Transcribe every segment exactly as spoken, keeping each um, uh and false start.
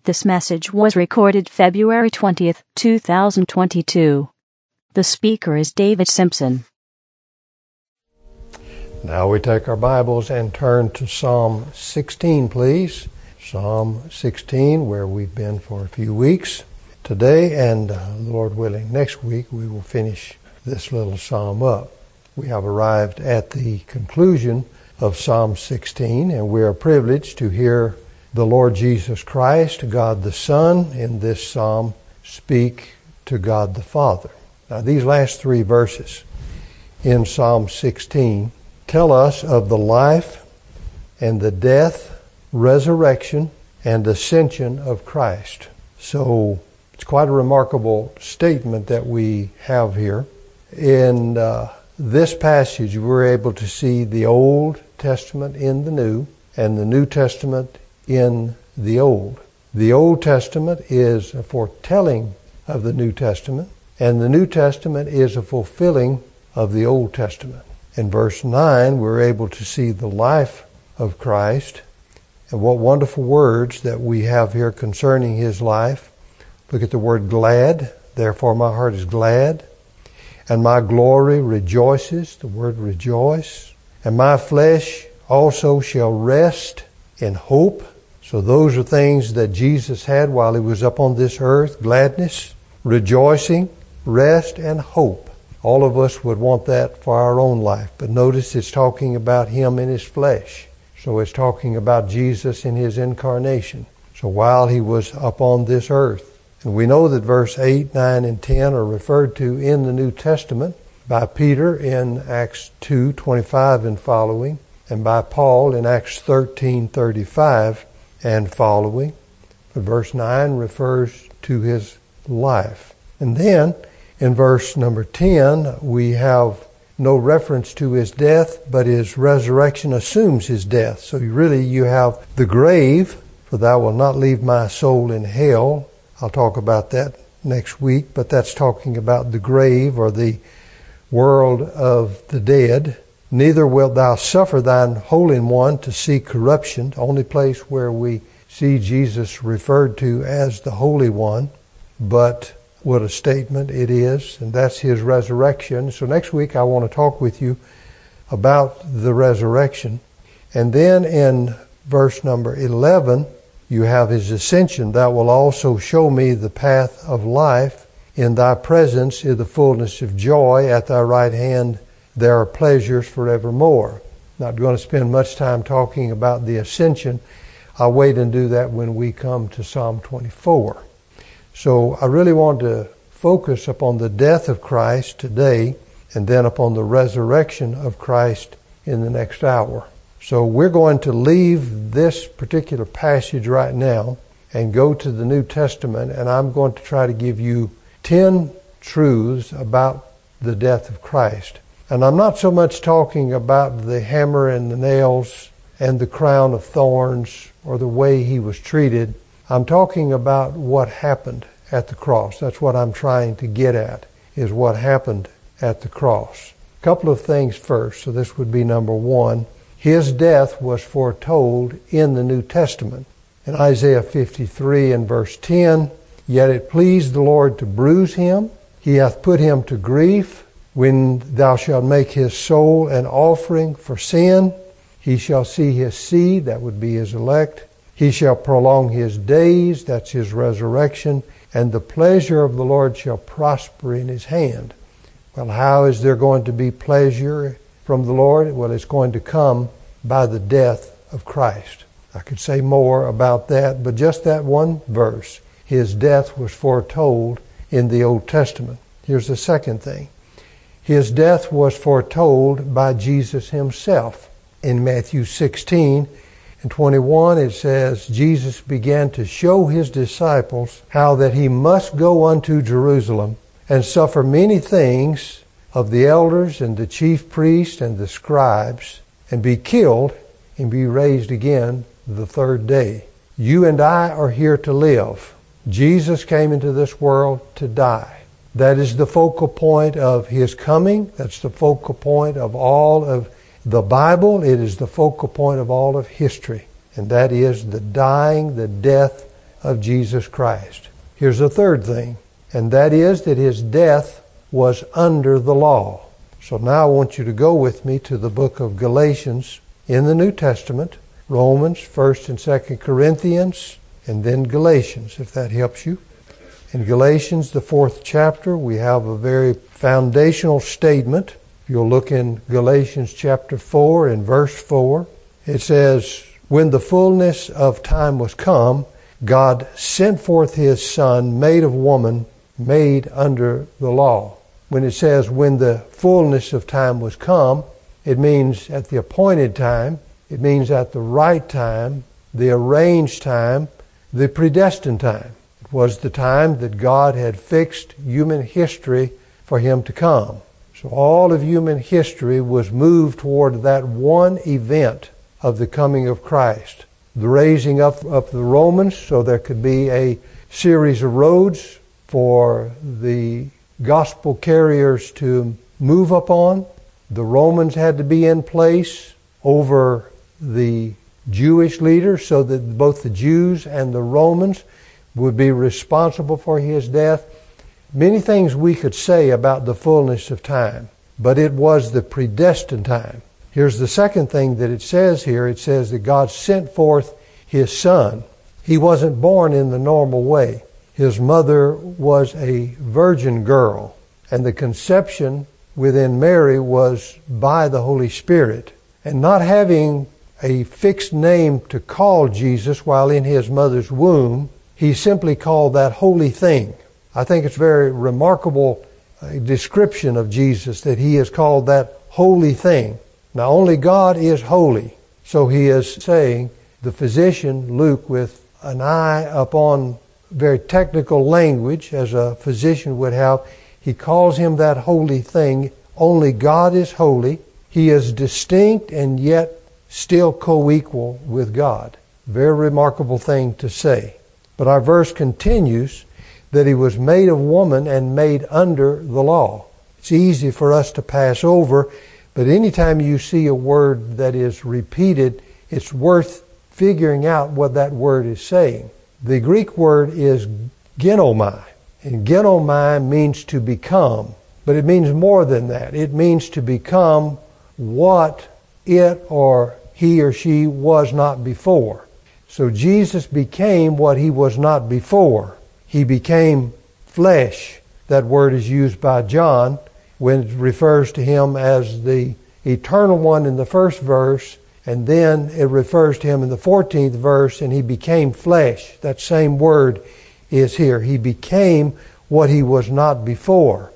This message was recorded February twentieth, two thousand twenty-two. The speaker is David Simpson. Now we take our Bibles and turn to Psalm sixteen, please. Psalm sixteen, where we've been for a few weeks. Today, and uh, Lord willing, next week, we will finish this little psalm up. We have arrived at the conclusion of Psalm sixteen, and we are privileged to hear the Lord Jesus Christ, God the Son, in this psalm speak to God the Father. Now, these last three verses in Psalm sixteen tell us of the life and the death, resurrection, and ascension of Christ. So it's quite a remarkable statement that we have here. In uh, this passage, we're able to see the Old Testament in the New, and the New Testament in the Old. The Old Testament is a foretelling of the New Testament, and the New Testament is a fulfilling of the Old Testament. In verse nine, we're able to see the life of Christ, and what wonderful words that we have here concerning His life. Look at the word glad. Therefore my heart is glad, and my glory rejoices, the word rejoice, and my flesh also shall rest in hope. So those are things that Jesus had while He was up on this earth: gladness, rejoicing, rest, and hope. All of us would want that for our own life. But notice it's talking about Him in His flesh. So it's talking about Jesus in His incarnation. So while He was up on this earth. And we know that verse eight, nine, and ten are referred to in the New Testament by Peter in Acts two, twenty-five and following, and by Paul in Acts thirteen, thirty-five and following. But verse nine refers to His life. And then in verse number ten, we have no reference to His death, but His resurrection assumes His death. So really you have the grave, for thou wilt not leave my soul in hell. I'll talk about that next week, but that's talking about the grave or the world of the dead. Neither wilt thou suffer thine Holy One to see corruption. The only place where we see Jesus referred to as the Holy One. But what a statement it is, and that's His resurrection. So next week I want to talk with you about the resurrection. And then in verse number eleven, you have His ascension. Thou wilt also show me the path of life. In thy presence is the fullness of joy. At thy right hand there are pleasures forevermore. Not going to spend much time talking about the ascension. I'll wait and do that when we come to Psalm twenty-four. So I really want to focus upon the death of Christ today, and then upon the resurrection of Christ in the next hour. So we're going to leave this particular passage right now and go to the New Testament, and I'm going to try to give you ten truths about the death of Christ. And I'm not so much talking about the hammer and the nails and the crown of thorns or the way He was treated. I'm talking about what happened at the cross. That's what I'm trying to get at, is what happened at the cross. A couple of things first. So this would be number one. His death was foretold in the New Testament. In Isaiah fifty-three and verse ten, yet it pleased the Lord to bruise Him. He hath put Him to grief. When thou shalt make His soul an offering for sin, He shall see His seed, that would be His elect. He shall prolong His days, that's His resurrection, and the pleasure of the Lord shall prosper in His hand. Well, how is there going to be pleasure from the Lord? Well, it's going to come by the death of Christ. I could say more about that, but just that one verse, His death was foretold in the Old Testament. Here's the second thing. His death was foretold by Jesus Himself. In Matthew sixteen and twenty-one, it says, Jesus began to show His disciples how that He must go unto Jerusalem and suffer many things of the elders and the chief priests and the scribes, and be killed and be raised again the third day. You and I are here to live. Jesus came into this world to die. That is the focal point of His coming. That's the focal point of all of the Bible. It is the focal point of all of history. And that is the dying, the death, of Jesus Christ. Here's a third thing, and that is that his death was under the law. So now I want you to go with me to the book of Galatians in the New Testament, Romans, First and Second Corinthians, and then Galatians, if that helps you. In Galatians, the fourth chapter, we have a very foundational statement. If you'll look in Galatians chapter four and verse four, it says, "When the fullness of time was come, God sent forth his Son, made of woman, made under the law." When it says, when the fullness of time was come, it means at the appointed time, it means at the right time, the arranged time, the predestined time. It was the time that God had fixed human history for him to come. So all of human history was moved toward that one event of the coming of Christ. The raising up of the Romans, so there could be a series of roads for the gospel carriers to move upon. The Romans had to be in place over the Jewish leaders so that both the Jews and the Romans would be responsible for his death. Many things we could say about the fullness of time, but it was the predestined time. Here's the second thing that it says here. It says that God sent forth his Son. He wasn't born in the normal way. His mother was a virgin girl, and the conception within Mary was by the Holy Spirit. And not having a fixed name to call Jesus while in his mother's womb, he simply called that holy thing. I think it's a very remarkable uh, description of Jesus that he is called that holy thing. Now only God is holy. So he is saying, the physician, Luke, with an eye upon very technical language, as a physician would have, he calls him that holy thing. Only God is holy. He is distinct and yet still co-equal with God. Very remarkable thing to say. But our verse continues that he was made of woman and made under the law. It's easy for us to pass over, but anytime you see a word that is repeated, it's worth figuring out what that word is saying. The Greek word is genomai, and genomai means to become, but it means more than that. It means to become what it or he or she was not before. So Jesus became what he was not before. He became flesh. That word is used by John when it refers to him as the eternal one in the first verse, and then it refers to him in the fourteenth verse, and he became flesh. That same word is here. He became what he was not before.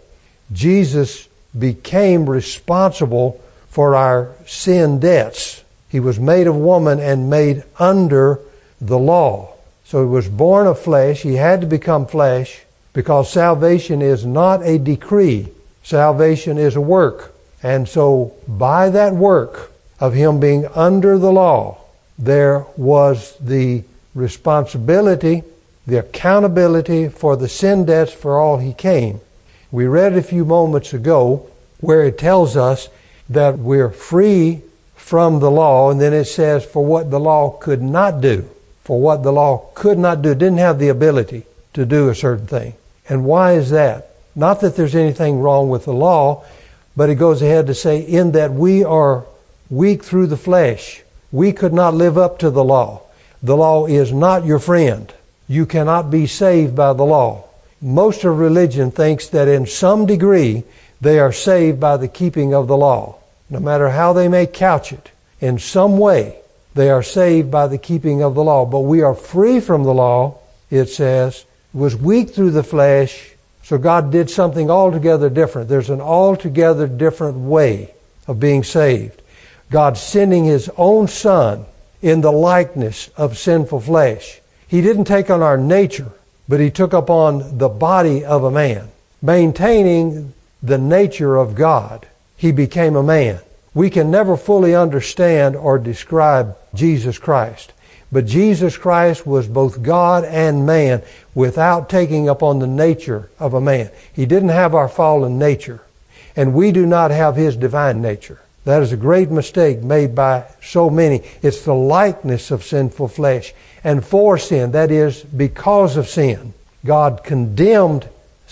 Jesus became responsible for our sin debts. He was made of woman and made under the law. So he was born of flesh. He had to become flesh because salvation is not a decree. Salvation is a work. And so by that work of him being under the law, there was the responsibility, the accountability for the sin debts for all he came. We read a few moments ago where it tells us that we're free from the law, and then it says for what the law could not do. For what the law could not do, didn't have the ability to do a certain thing. And why is that? Not that there's anything wrong with the law, but it goes ahead to say, in that we are weak through the flesh. We could not live up to the law. The law is not your friend. You cannot be saved by the law. Most of religion thinks that in some degree they are saved by the keeping of the law. No matter how they may couch it, in some way they are saved by the keeping of the law. But we are free from the law, it says, was weak through the flesh, so God did something altogether different. There's an altogether different way of being saved. God sending his own Son in the likeness of sinful flesh. He didn't take on our nature, but he took upon the body of a man. Maintaining the nature of God, he became a man. We can never fully understand or describe Jesus Christ. But Jesus Christ was both God and man without taking upon the nature of a man. He didn't have our fallen nature, and we do not have his divine nature. That is a great mistake made by so many. It's the likeness of sinful flesh. and for sin. That is, because of sin. God condemned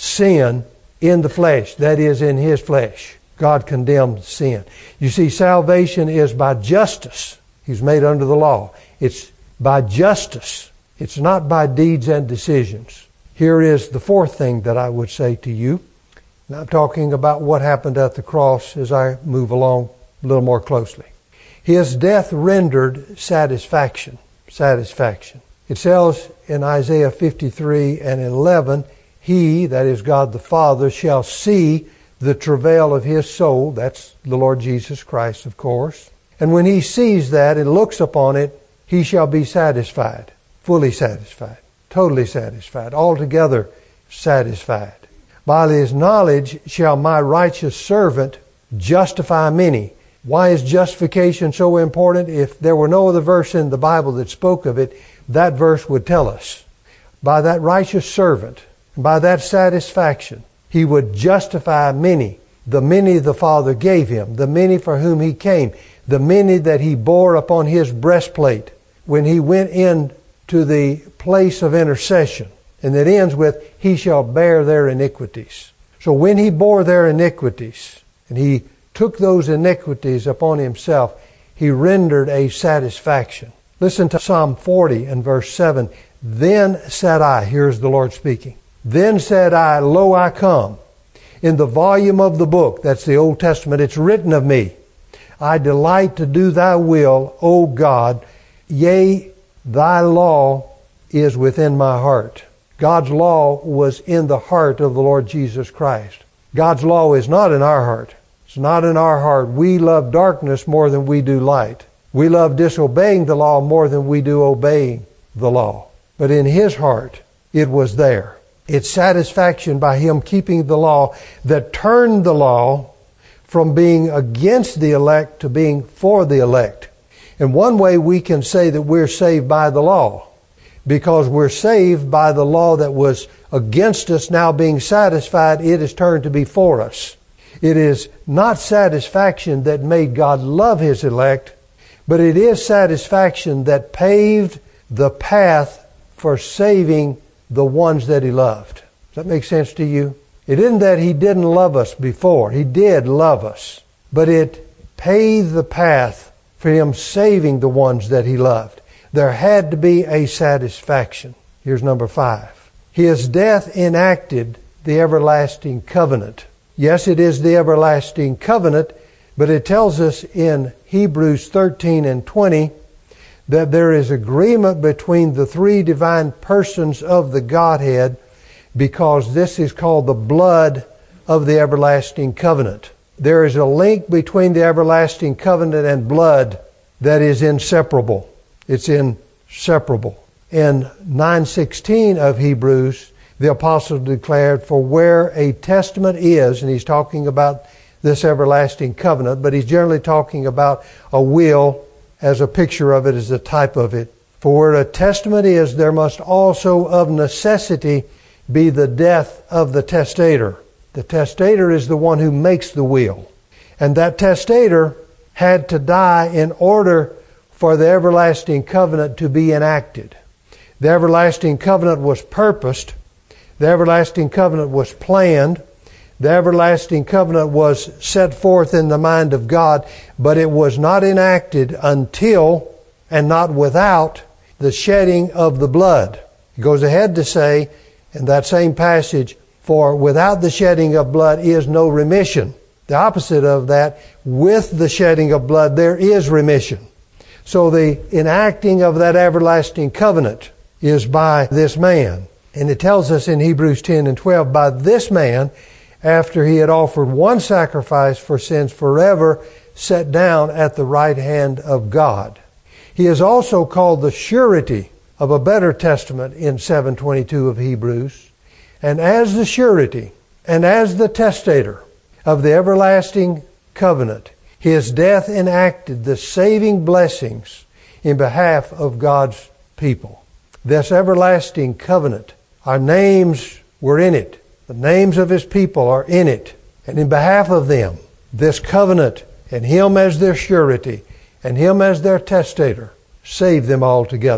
sin in the flesh. That is, in His flesh. God condemned sin. You see, salvation is by justice. He's made under the law. It's by justice. It's not by deeds and decisions. Here is the fourth thing that I would say to you. And I'm talking about what happened at the cross as I move along a little more closely. His death rendered satisfaction. Satisfaction. It says in Isaiah fifty-three and eleven, He, that is God the Father, shall see the travail of His soul. That's the Lord Jesus Christ, of course. And when He sees that and looks upon it, He shall be satisfied. Fully satisfied. Totally satisfied. Altogether satisfied. By His knowledge shall my righteous servant justify many. Why is justification so important? If there were no other verse in the Bible that spoke of it, that verse would tell us. By that righteous servant, by that satisfaction, He would justify many. The many the Father gave Him, the many for whom He came, the many that He bore upon His breastplate when He went in to the place of intercession. And that ends with, He shall bear their iniquities. So when He bore their iniquities, and He took those iniquities upon Himself, He rendered a satisfaction. Listen to Psalm forty and verse seven. Then said I, here's the Lord speaking, Then said I, Lo, I come. In the volume of the book, that's the Old Testament, it's written of me. I delight to do Thy will, O God. Yea, Thy law is within my heart. God's law was in the heart of the Lord Jesus Christ. God's law is not in our heart. It's not in our heart. We love darkness more than we do light. We love disobeying the law more than we do obeying the law. But in His heart, it was there. It's satisfaction by Him keeping the law that turned the law from being against the elect to being for the elect. And one way we can say that we're saved by the law, because we're saved by the law that was against us now being satisfied, it is turned to be for us. It is not satisfaction that made God love His elect, but it is satisfaction that paved the path for saving the ones that He loved. Does that make sense to you? It isn't that He didn't love us before. He did love us. But it paved the path for Him saving the ones that He loved. There had to be a satisfaction. Here's number five. His death enacted the everlasting covenant. Yes, it is the everlasting covenant, but it tells us in Hebrews thirteen and twenty that there is agreement between the three divine persons of the Godhead, because this is called the blood of the everlasting covenant. There is a link between the everlasting covenant and blood that is inseparable. It's inseparable. In nine sixteen of Hebrews, the apostle declared, for where a testament is, and he's talking about this everlasting covenant, but he's generally talking about a will as a picture of it, as a type of it. For where a testament is, there must also of necessity be the death of the testator. The testator is the one who makes the will. And that testator had to die in order for the everlasting covenant to be enacted. The everlasting covenant was purposed. The everlasting covenant was planned. The everlasting covenant was set forth in the mind of God, but it was not enacted until and not without the shedding of the blood. He goes ahead to say in that same passage, for without the shedding of blood is no remission. The opposite of that, with the shedding of blood there is remission. So the enacting of that everlasting covenant is by this man. And it tells us in Hebrews ten and twelve, by this man, after he had offered one sacrifice for sins forever, sat down at the right hand of God. He is also called the surety of a better testament in seven twenty-two of Hebrews. And as the surety and as the testator of the everlasting covenant, his death enacted the saving blessings in behalf of God's people. This everlasting covenant, our names were in it. The names of His people are in it. And in behalf of them, this covenant and Him as their surety and Him as their testator saved them all together.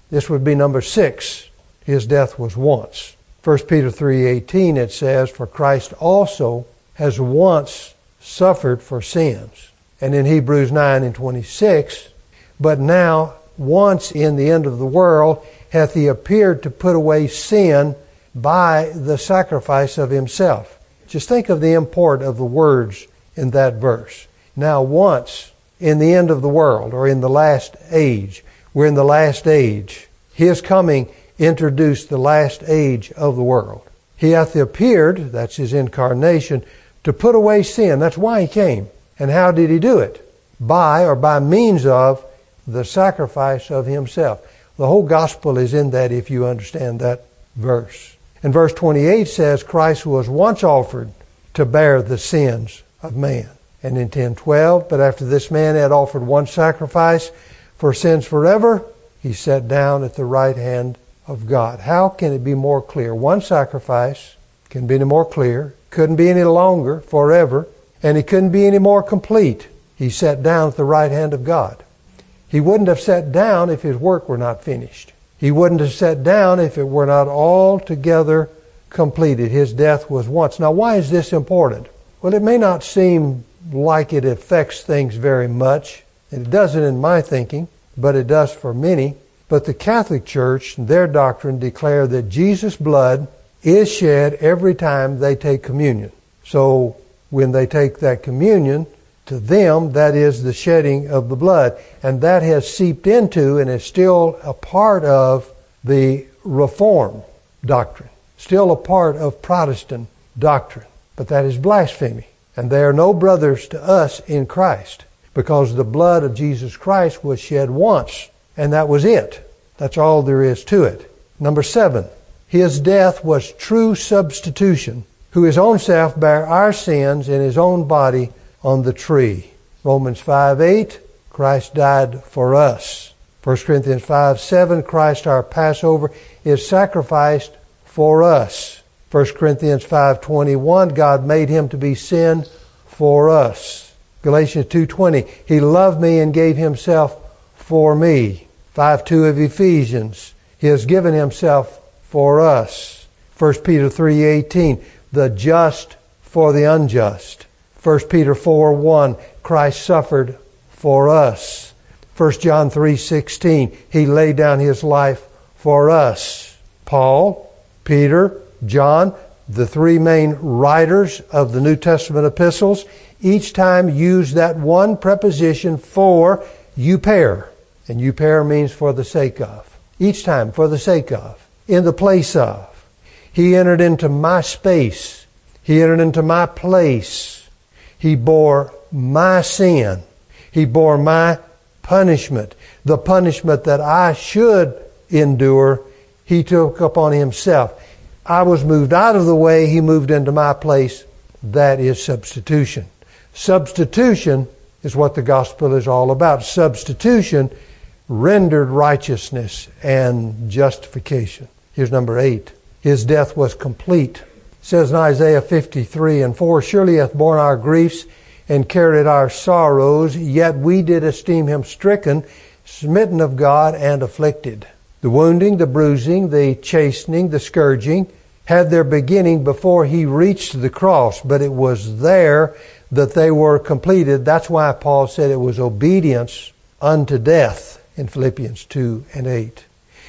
This would be number six. His death was once. First Peter three eighteen, it says, for Christ also has once suffered for sins. And in Hebrews nine and twenty-six, but now once in the end of the world hath he appeared to put away sin by the sacrifice of himself. Just think of the import of the words in that verse. Now once in the end of the world, or in the last age, we're in the last age. His coming introduced the last age of the world. He hath appeared, that's his incarnation, to put away sin. That's why he came. And how did he do it? By, or by means of, the sacrifice of himself. The whole gospel is in that if you understand that verse. And verse twenty-eight says, Christ was once offered to bear the sins of man. And in ten twelve, but after this man had offered one sacrifice for sins forever, he sat down at the right hand of God. How can it be more clear? One sacrifice can be any more clear, couldn't be any longer, forever, and it couldn't be any more complete. He sat down at the right hand of God. He wouldn't have sat down if his work were not finished. He wouldn't have sat down if it were not altogether completed. His death was once. Now, why is this important? Well, it may not seem like it affects things very much. It doesn't in my thinking, but it does for many. But the Catholic Church, their doctrine, declare that Jesus' blood is shed every time they take communion. So when they take that communion, to them, that is the shedding of the blood. And that has seeped into and is still a part of the Reformed doctrine, still a part of Protestant doctrine. But that is blasphemy. And they are no brothers to us in Christ, because the blood of Jesus Christ was shed once, and that was it. That's all there is to it. Number seven, his death was true substitution, who his own self bare our sins in his own body on the tree. Romans five eight, Christ died for us. First Corinthians five seven, Christ our Passover is sacrificed for us. First Corinthians five twenty-one, God made him to be sin for us. Galatians two twenty, he loved me and gave himself for me. five two of Ephesians, he has given himself for us. First Peter three eighteen, the just for the unjust. First Peter four one, Christ suffered for us. First John three sixteen, he laid down his life for us. Paul, Peter, John, the three main writers of the New Testament epistles, each time use that one preposition for euper. And euper means for the sake of. Each time, for the sake of. In the place of. He entered into my space. He entered into my place. He bore my sin. He bore my punishment. The punishment that I should endure, he took upon himself. I was moved out of the way. He moved into my place. That is substitution. Substitution is what the gospel is all about. Substitution rendered righteousness and justification. Here's number eight. His death was complete. It says in Isaiah fifty-three and four, surely he hath borne our griefs and carried our sorrows, yet we did esteem him stricken, smitten of God, and afflicted. The wounding, the bruising, the chastening, the scourging had their beginning before he reached the cross, but it was there that they were completed. That's why Paul said it was obedience unto death in Philippians two and eight.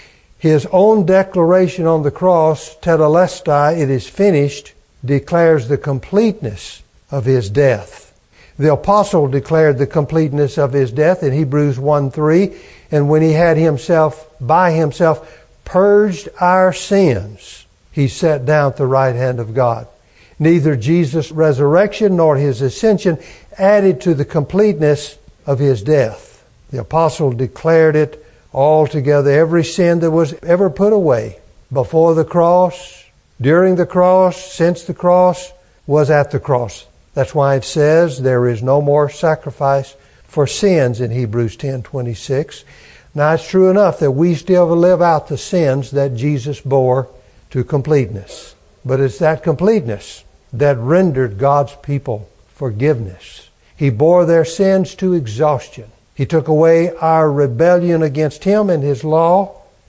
His own declaration on the cross, tetelestai, it is finished, declares the completeness of his death. The apostle declared the completeness of his death in Hebrews one three, and when he had himself, by himself, purged our sins, he sat down at the right hand of God. Neither Jesus' resurrection nor his ascension added to the completeness of his death. The apostle declared it altogether. Every sin that was ever put away before the cross, during the cross, since the cross, was at the cross. That's why it says there is no more sacrifice for sins in Hebrews ten twenty-six. Now it's true enough that we still live out the sins that Jesus bore to completeness. But it's that completeness that rendered God's people forgiveness. He bore their sins to exhaustion. He took away our rebellion against him and his law,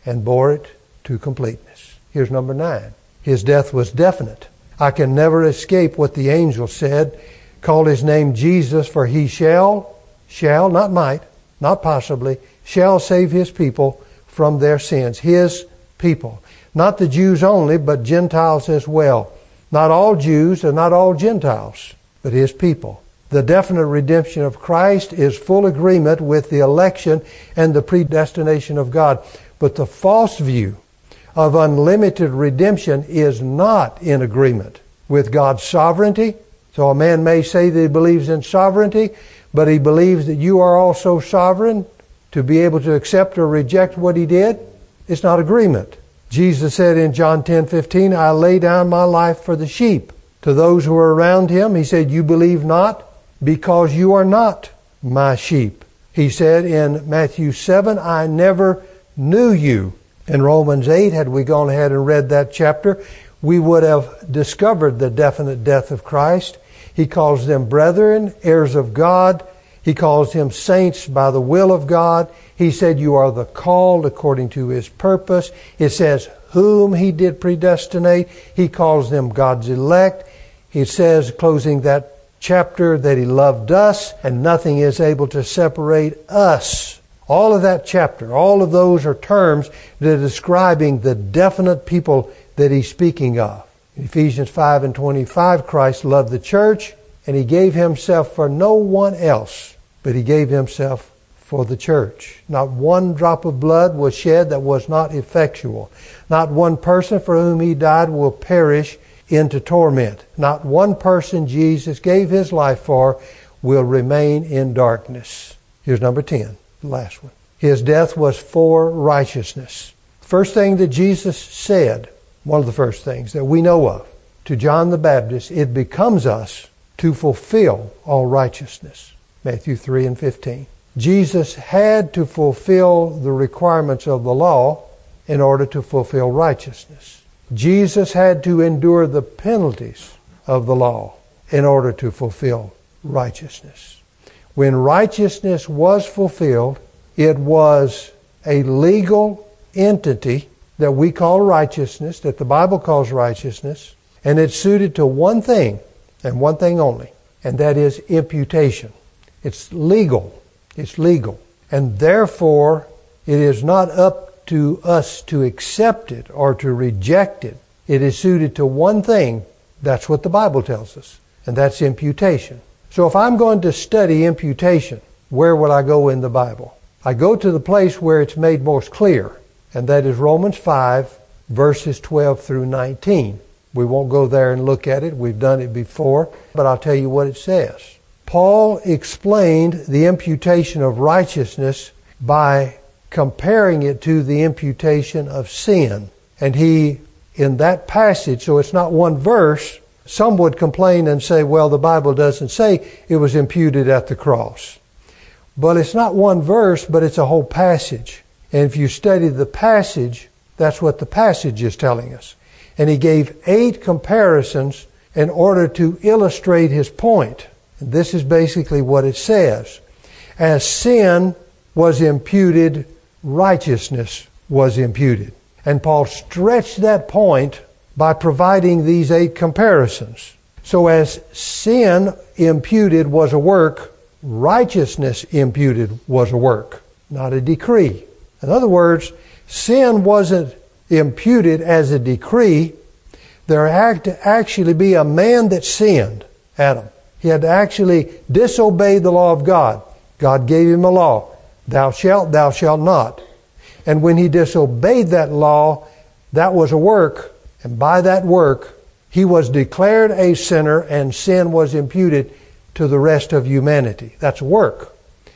and bore it to completeness. Here's number nine. His death was definite. I can never escape what the angel said. Call his name Jesus, for he shall, shall, not might, not possibly, shall save his people from their sins. His people. Not the Jews only, but Gentiles as well. Not all Jews and not all Gentiles, but his people. The definite redemption of Christ is full agreement with the election and the predestination of God. But the false view of unlimited redemption is not in agreement with God's sovereignty. So a man may say that he believes in sovereignty, but he believes that you are also sovereign to be able to accept or reject what he did. It's not agreement. Jesus said in John ten fifteen, I lay down my life for the sheep. To those who are around him, he said, you believe not because you are not my sheep. He said in Matthew seven, I never knew you. In Romans eight, had we gone ahead and read that chapter, we would have discovered the definite death of Christ. He calls them brethren, heirs of God. He calls them saints by the will of God. He said, you are the called according to his purpose. It says, whom he did predestinate. He calls them God's elect. He says, closing that chapter, that he loved us, and nothing is able to separate us. All of that chapter, all of those are terms that are describing the definite people that he's speaking of. In Ephesians five and twenty-five, Christ loved the church, and he gave himself for no one else, but he gave himself for the church. Not one drop of blood was shed that was not effectual. Not one person for whom he died will perish into torment. Not one person Jesus gave his life for will remain in darkness. Here's number ten, the last one. His death was for righteousness. First thing that Jesus said, one of the first things that we know of, to John the Baptist, it becomes us to fulfill all righteousness. Matthew three and fifteen. Jesus had to fulfill the requirements of the law in order to fulfill righteousness. Jesus had to endure the penalties of the law in order to fulfill righteousness. When righteousness was fulfilled, it was a legal entity that we call righteousness, that the Bible calls righteousness, and it's suited to one thing, and one thing only, and that is imputation. It's legal. It's legal. And therefore, it is not up to us to accept it or to reject it. It is suited to one thing. That's what the Bible tells us, and that's imputation. So if I'm going to study imputation, where will I go in the Bible? I go to the place where it's made most clear, and that is Romans five, verses twelve through nineteen. We won't go there and look at it. We've done it before, but I'll tell you what it says. Paul explained the imputation of righteousness by comparing it to the imputation of sin. And he, in that passage, so it's not one verse, some would complain and say, well, the Bible doesn't say it was imputed at the cross. But it's not one verse, but it's a whole passage. And if you study the passage, that's what the passage is telling us. And he gave eight comparisons in order to illustrate his point. And this is basically what it says. As sin was imputed, righteousness was imputed. And Paul stretched that point by providing these eight comparisons. So as sin imputed was a work, righteousness imputed was a work, not a decree. In other words, sin wasn't imputed as a decree. There had to actually be a man that sinned, Adam. He had to actually disobey the law of God. God gave him a law. Thou shalt, thou shalt not. And when he disobeyed that law, that was a work. And by that work, he was declared a sinner, and sin was imputed to the rest of humanity. That's work.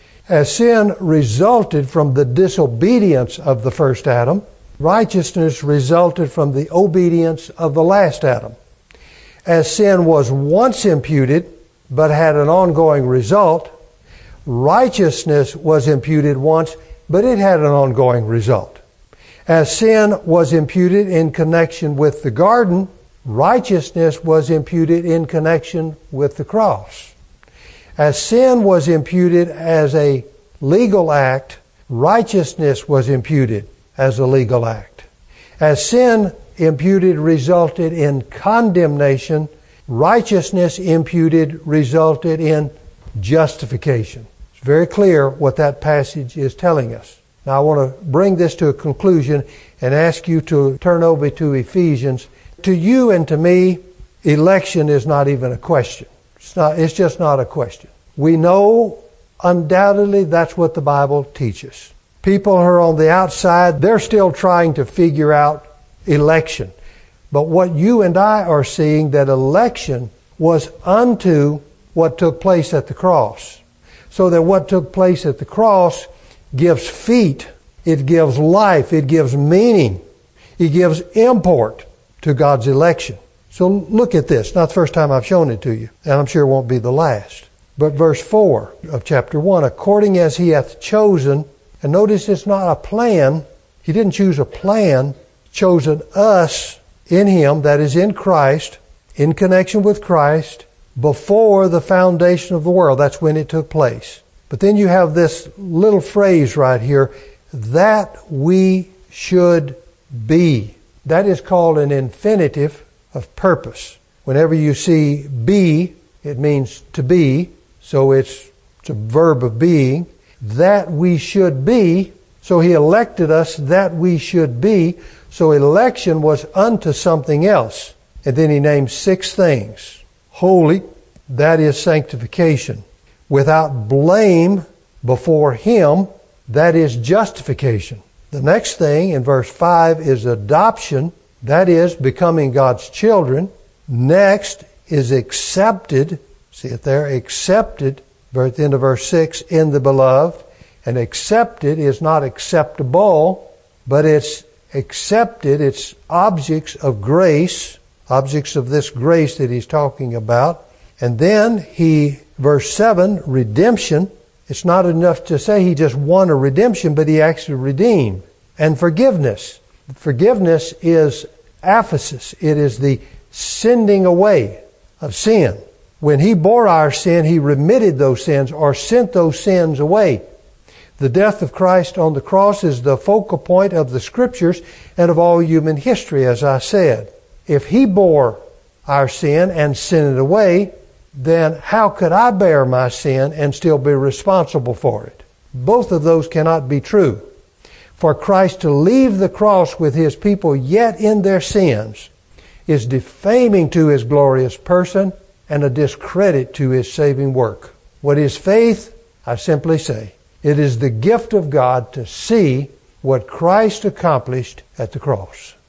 As sin resulted from the disobedience of the first Adam, righteousness resulted from the obedience of the last Adam. As sin was once imputed, but had an ongoing result, righteousness was imputed once, but it had an ongoing result. As sin was imputed in connection with the garden, righteousness was imputed in connection with the cross. As sin was imputed as a legal act, righteousness was imputed as a legal act. As sin imputed resulted in condemnation, righteousness imputed resulted in justification. It's very clear what that passage is telling us. Now I want to bring this to a conclusion and ask you to turn over to Ephesians. To you and to me, election is not even a question. It's not, it's just not a question. We know undoubtedly that's what the Bible teaches. People who are on the outside, they're still trying to figure out election. But what you and I are seeing, that election was unto what took place at the cross. So that what took place at the cross gives feet, it gives life, it gives meaning, it gives import to God's election. So look at this. Not the first time I've shown it to you, and I'm sure it won't be the last. But verse four of chapter one, according as he hath chosen, and notice it's not a plan. He didn't choose a plan, chosen us in him, that is in Christ, in connection with Christ, before the foundation of the world. That's when it took place. But then you have this little phrase right here, that we should be. That is called an infinitive of purpose. Whenever you see be, it means to be. So it's, it's a verb of being. That we should be. So he elected us that we should be. So election was unto something else. And then he named six things. Holy, that is sanctification. Without blame before him, that is justification. The next thing in verse five is adoption, that is becoming God's children. Next is accepted, see it there, accepted, at the end of verse six, in the beloved. And accepted is not acceptable, but it's accepted, it's objects of grace, objects of this grace that he's talking about. And then he, verse seven, redemption. It's not enough to say he just won a redemption, but he actually redeemed. And forgiveness. Forgiveness is aphesis. It is the sending away of sin. When he bore our sin, he remitted those sins or sent those sins away. The death of Christ on the cross is the focal point of the Scriptures and of all human history, as I said. If he bore our sin and sent it away, then how could I bear my sin and still be responsible for it? Both of those cannot be true. For Christ to leave the cross with his people yet in their sins is defaming to his glorious person and a discredit to his saving work. What is faith? I simply say, it is the gift of God to see what Christ accomplished at the cross.